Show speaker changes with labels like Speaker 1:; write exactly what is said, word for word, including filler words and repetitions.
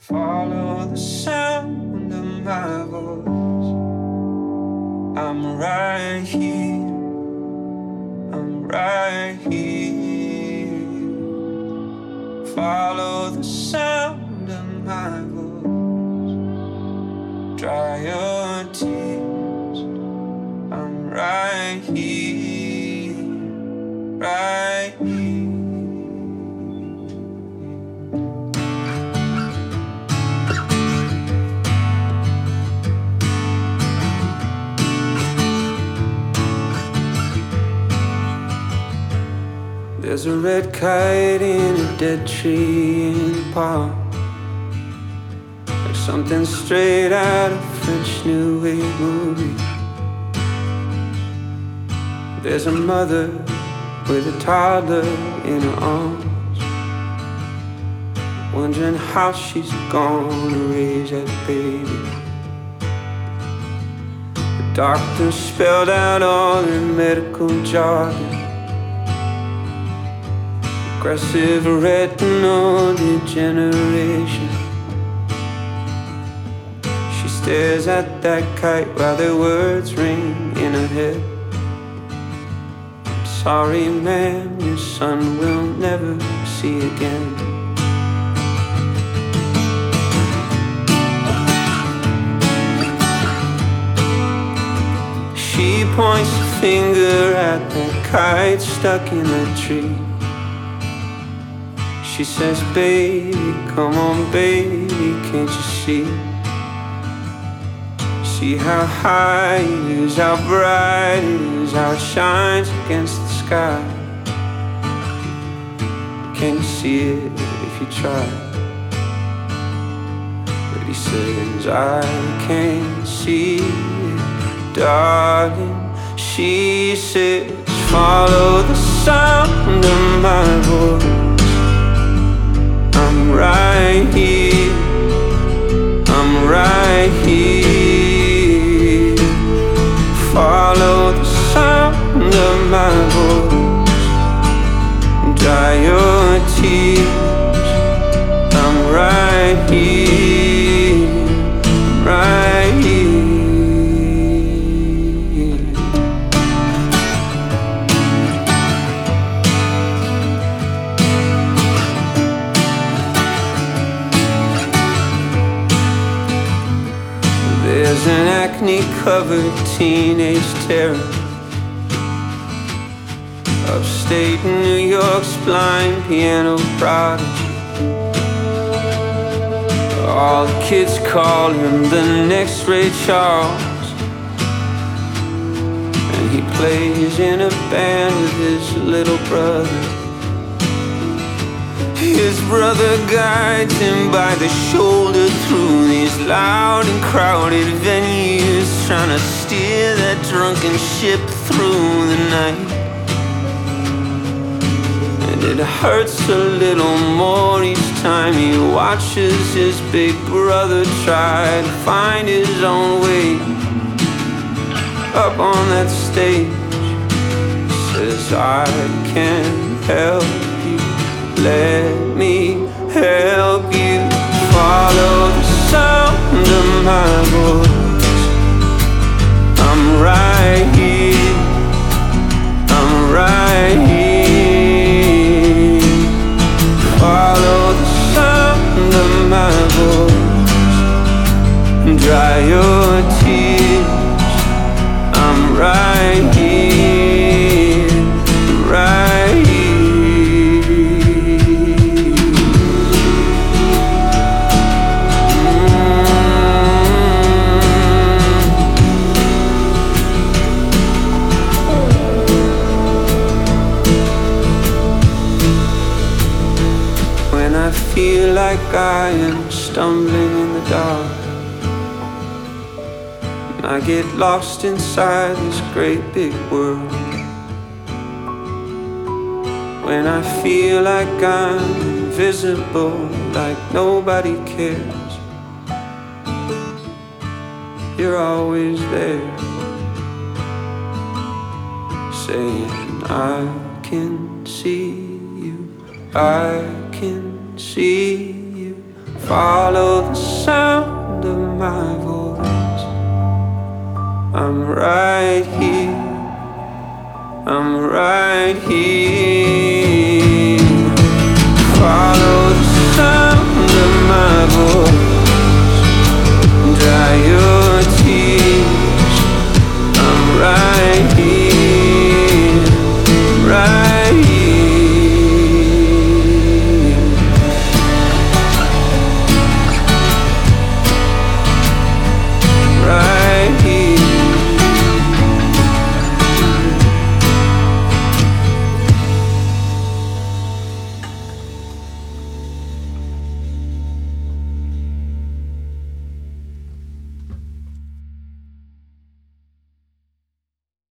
Speaker 1: Follow the sound of my voice. I'm right here, I'm right here. Follow the sound of my voice. Dry your tears. I'm right here, right here. There's a red kite in a dead tree in the park, like something straight out of a French New Wave movie. There's a mother with a toddler in her arms, wondering how she's gonna raise that baby. The doctor spelled out all her medical jargon: aggressive retinal degeneration. She stares at that kite while their words ring in her head. I'm sorry, ma'am, your son will never see again. She points a finger at that kite stuck in that tree. She says, baby, come on, baby, can't you see? See how high it is, how bright it is, how it shines against the sky. Can you see it if you try? But he says, I can't see it, darling. She says, follow the sound of my voice. I'm right here, I'm right here. Follow the sound of my voice. Dry your tears. I'm right here, right here. There's an acne-covered teenage terror, upstate New York's blind piano prodigy. All the kids call him the next Ray Charles, and he plays in a band with his little brother. His brother guides him by the shoulder through these loud and crowded venues, trying to steer that drunken ship through the night. And it hurts a little more each time he watches his big brother try to find his own way up on that stage. He says, I can't help you, let me help you. Follow the sound of my voice. I'm right here, I'm right here. Follow the sound of my voice. Dry your tears. I'm right here, right here. I feel like I am stumbling in the dark, and I get lost inside this great big world. When I feel like I'm invisible, like nobody cares, you're always there, saying I can see you, I can see you. Follow the sound of my voice. I'm right here, I'm right here.